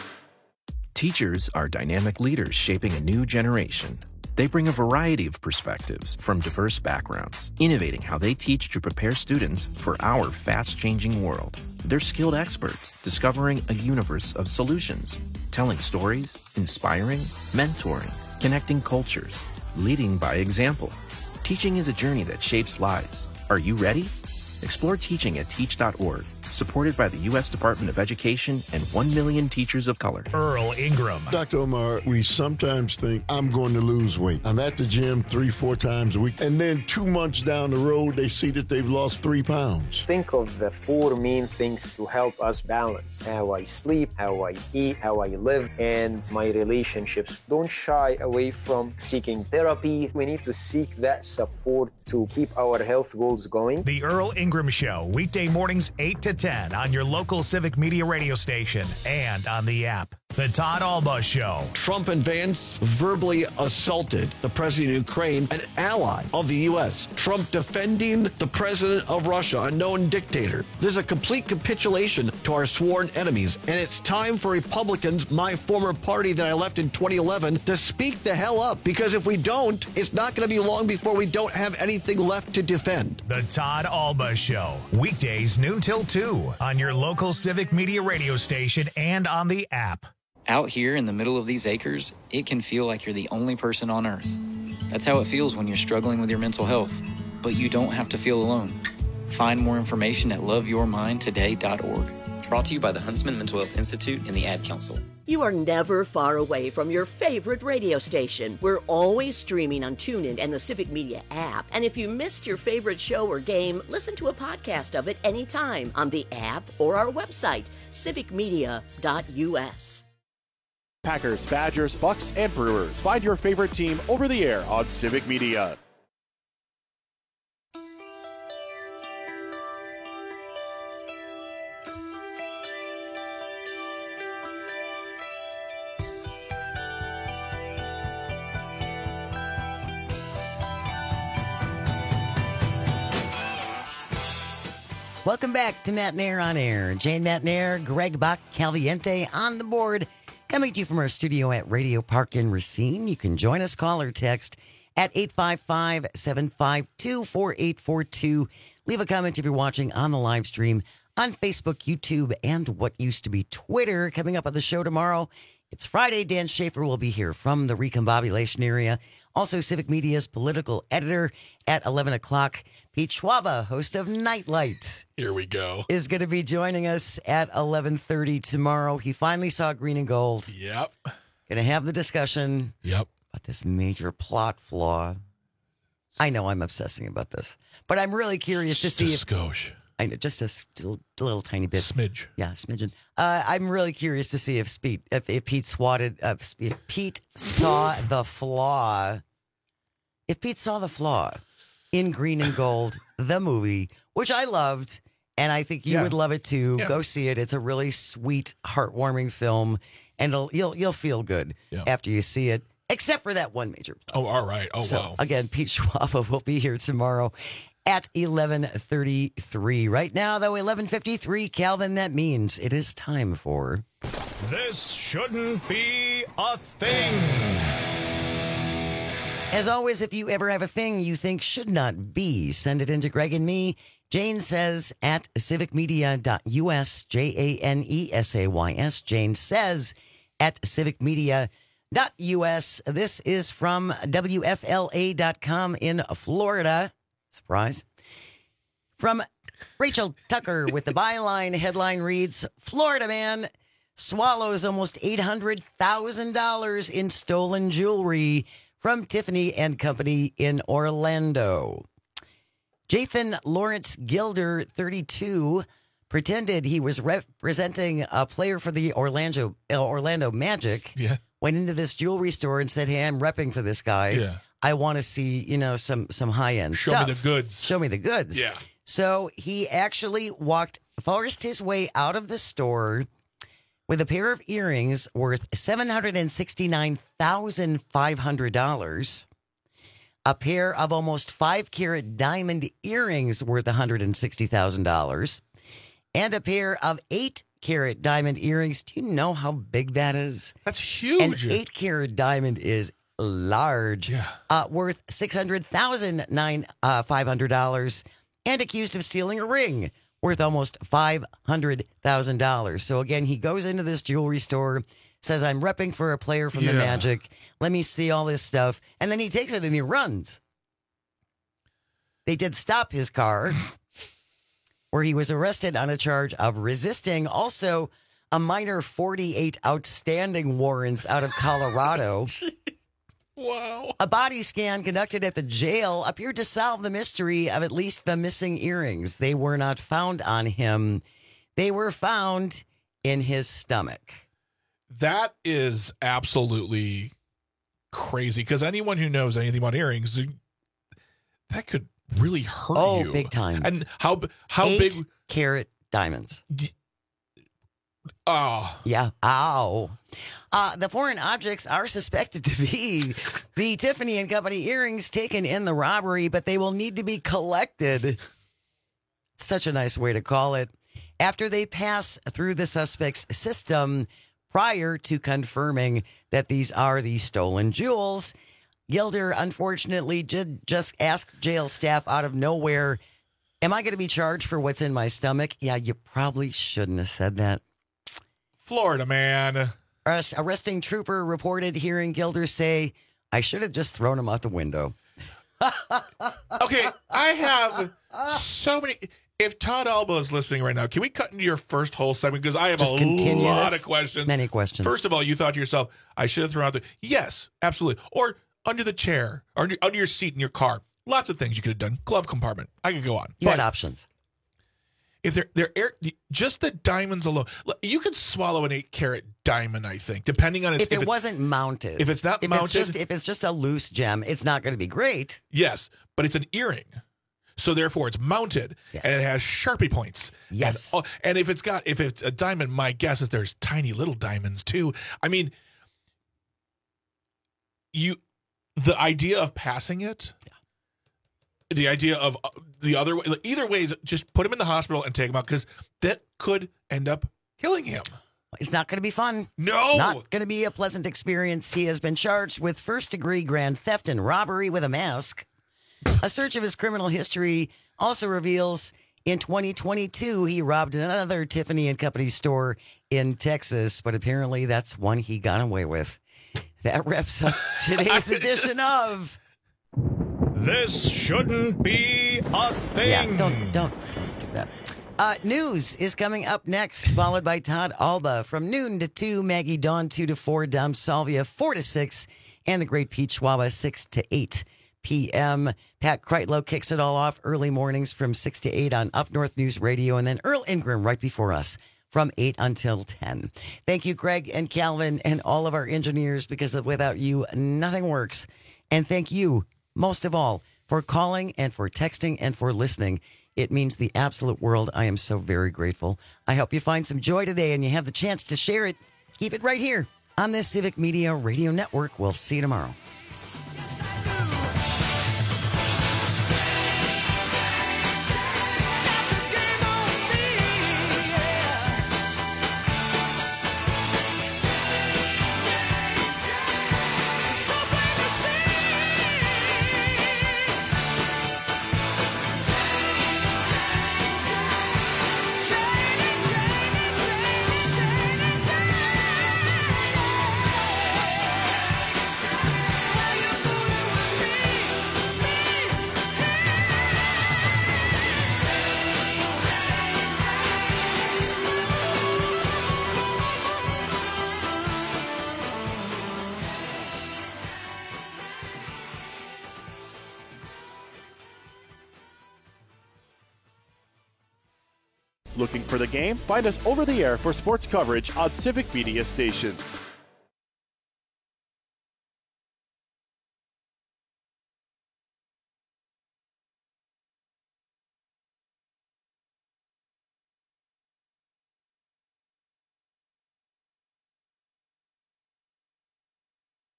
Teachers are dynamic leaders shaping a new generation. They bring a variety of perspectives from diverse backgrounds, innovating how they teach to prepare students for our fast-changing world. They're skilled experts, discovering a universe of solutions, telling stories, inspiring, mentoring, connecting cultures, leading by example. Teaching is a journey that shapes lives. Are you ready? Explore teaching at teach.org. Supported by the U.S. Department of Education and 1 million teachers of color. Earl Ingram. Dr. Omar, we sometimes think I'm going to lose weight. I'm at the gym 3-4 times a week. And then 2 months down the road, they see that they've lost 3 pounds. Think of the 4 main things to help us balance: how I sleep, how I eat, how I live, and my relationships. Don't shy away from seeking therapy. We need to seek that support to keep our health goals going. The Earl Ingram Show, weekday mornings 8 to 10 on your local Civic Media radio station and on the app. The Todd Alba Show. Trump and Vance verbally assaulted the president of Ukraine, an ally of the U.S. Trump defending the president of Russia, a known dictator. This is a complete capitulation to our sworn enemies, and it's time for Republicans, my former party that I left in 2011, to speak the hell up, because if we don't, it's not going to be long before we don't have anything left to defend. The Todd Alba Show. Weekdays noon till 2 on your local Civic Media radio station and on the app. Out here in the middle of these acres, it can feel like you're the only person on earth. That's how it feels when you're struggling with your mental health. But you don't have to feel alone. Find more information at loveyourmindtoday.org. Brought to you by the Huntsman Mental Health Institute and the Ad Council. You are never far away from your favorite radio station. We're always streaming on TuneIn and the Civic Media app. And if you missed your favorite show or game, listen to a podcast of it anytime on the app or our website, civicmedia.us. Packers, Badgers, Bucks, and Brewers. Find your favorite team over the air on Civic Media. Welcome back to Matt Nair on Air. Jane Matt Nair, Greg Bach Caliente on the board. Coming to you from our studio at Radio Park in Racine. You can join us, call or text at 855-752-4842. Leave a comment if you're watching on the live stream on Facebook, YouTube, and what used to be Twitter. Coming up on the show tomorrow, it's Friday. Dan Schaefer will be here from the Recombobulation area. Also, Civic Media's political editor at 11 o'clock. Pete Schwaba, host of Nightlight. Here we go. Is going to be joining us at 11:30 tomorrow. He finally saw Green and Gold. Yep. Going to have the discussion. Yep. About this major plot flaw. I know I'm obsessing about this, but I'm really curious to see if... I know, just a little tiny bit. Smidge. Yeah, smidgen. I'm really curious to see if Pete saw the flaw. If Pete saw the flaw in Green and Gold, the movie, which I loved, and I think you would love it too. Yeah. Go see it. It's a really sweet, heartwarming film, and you'll feel good after you see it. Except for that one major plot. Oh, all right. Oh, so, wow. Again, Pete Schwaba will be here tomorrow at 11:33. Right now, though, 11:53. Calvin, that means it is time for... This shouldn't be a thing. As always, if you ever have a thing you think should not be, send it in to Greg and me. Jane says at civicmedia.us, JANESAYS. Jane says at civicmedia.us. This is from WFLA.com in Florida. Surprise. From Rachel Tucker with the byline. Headline reads, Florida man swallows almost $800,000 in stolen jewelry from Tiffany and Company in Orlando. Jathan Lawrence Gilder, 32, pretended he was representing a player for the Orlando Magic. Yeah. Went into this jewelry store and said, hey, I'm repping for this guy. Yeah. I want to see, some high-end stuff. Show me the goods. Show me the goods. Yeah. So he actually forced his way out of the store with a pair of earrings worth $769,500, a pair of almost 5-carat diamond earrings worth $160,000, and a pair of 8-carat diamond earrings. Do you know how big that is? That's huge. An 8-carat diamond is large, worth $600,500, and accused of stealing a ring worth almost $500,000. So again, he goes into this jewelry store, says, I'm repping for a player from the Magic. Let me see all this stuff. And then he takes it and he runs. They did stop his car, where he was arrested on a charge of resisting. Also, a minor 48 outstanding warrants out of Colorado. Wow. A body scan conducted at the jail appeared to solve the mystery of at least the missing earrings. They were not found on him. They were found in his stomach. That is absolutely crazy, because anyone who knows anything about earrings, that could really hurt you. Oh, big time. And how big? 8-carat diamonds. Oh. Yeah. Ow. The foreign objects are suspected to be the Tiffany and Company earrings taken in the robbery, but they will need to be collected. Such a nice way to call it. After they pass through the suspect's system prior to confirming that these are the stolen jewels, Gilder unfortunately just asked jail staff out of nowhere, am I going to be charged for what's in my stomach? Yeah, you probably shouldn't have said that. Florida man. Arresting trooper reported hearing Gilder say, I should have just thrown him out the window. Okay, I have so many. If Todd Alba is listening right now, can we cut into your first whole segment? Because I have Just a continue lot this. of questions. Many questions. First of all, you thought to yourself, I should have thrown out the... Yes, absolutely. Or under the chair, or under your seat in your car. Lots of things you could have done. Glove compartment. I could go on. You had options. If just the diamonds alone, you could swallow an 8-carat diamond, I think, depending on its... If it wasn't mounted. If it's not mounted... If it's just a loose gem, it's not going to be great. Yes, but it's an earring. So therefore it's mounted, and it has Sharpie points. Yes. And if it's a diamond, my guess is there's tiny little diamonds too. I mean, the idea of passing it... The idea of the other way, either way, is just put him in the hospital and take him out, because that could end up killing him. It's not going to be fun. No. Not going to be a pleasant experience. He has been charged with first-degree grand theft and robbery with a mask. A search of his criminal history also reveals in 2022 he robbed another Tiffany and Company store in Texas, but apparently that's one he got away with. That wraps up today's edition of... This shouldn't be a thing. Yeah, don't do that. News is coming up next, followed by Todd Alba from noon to 2, Maggie Dawn 2 to 4, Dom Salvia 4 to 6, and the great Pete Schwaba 6 to 8 p.m. Pat Kreitlow kicks it all off early mornings from 6 to 8 on Up North News Radio, and then Earl Ingram right before us from 8 until 10. Thank you, Greg and Calvin and all of our engineers, because without you, nothing works. And thank you, most of all, for calling and for texting and for listening. It means the absolute world. I am so very grateful. I hope you find some joy today and you have the chance to share it. Keep it right here on this Civic Media Radio Network. We'll see you tomorrow. Looking for the game? Find us over the air for sports coverage on Civic Media stations.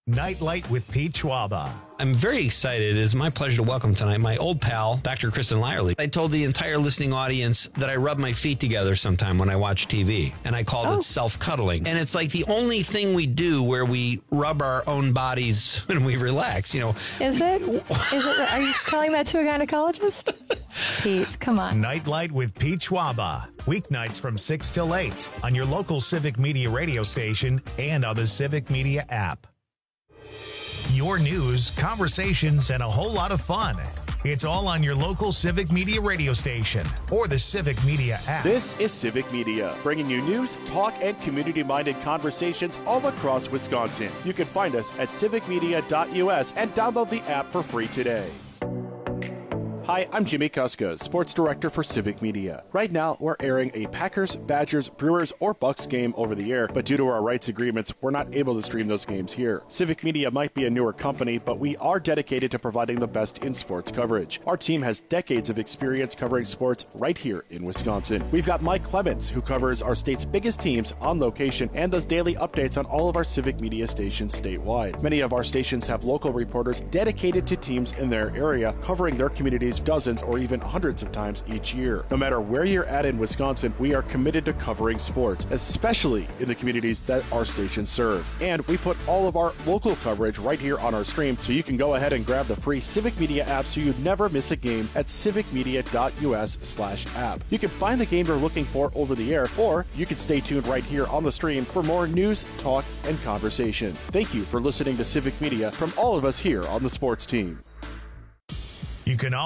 Nightlight with Pete Schwaba. I'm very excited. It is my pleasure to welcome tonight my old pal, Dr. Kristen Lyerly. I told the entire listening audience that I rub my feet together sometime when I watch TV, and I called it self-cuddling. And it's like the only thing we do where we rub our own bodies when we relax, you know. Is it? Are you telling that to a gynecologist? Pete, come on. Nightlight with Pete Schwaba. Weeknights from 6 till 8 on your local Civic Media radio station and on the Civic Media app. Your news, conversations, and a whole lot of fun. It's all on your local Civic Media radio station or the Civic Media app. This is Civic Media, bringing you news, talk, and community-minded conversations all across Wisconsin. You can find us at civicmedia.us and download the app for free today. Hi, I'm Jimmy Kuska, Sports Director for Civic Media. Right now, we're airing a Packers, Badgers, Brewers, or Bucks game over the air, but due to our rights agreements, we're not able to stream those games here. Civic Media might be a newer company, but we are dedicated to providing the best in sports coverage. Our team has decades of experience covering sports right here in Wisconsin. We've got Mike Clemens, who covers our state's biggest teams on location and does daily updates on all of our Civic Media stations statewide. Many of our stations have local reporters dedicated to teams in their area, covering their communities dozens or even hundreds of times each year. No matter where you're at in Wisconsin, we are committed to covering sports, especially in the communities that our stations serve. And we put all of our local coverage right here on our stream, so you can go ahead and grab the free Civic Media app so you never miss a game at civicmedia.us/app. You can find the game you're looking for over the air, or you can stay tuned right here on the stream for more news, talk, and conversation. Thank you for listening to Civic Media from all of us here on the sports team. You can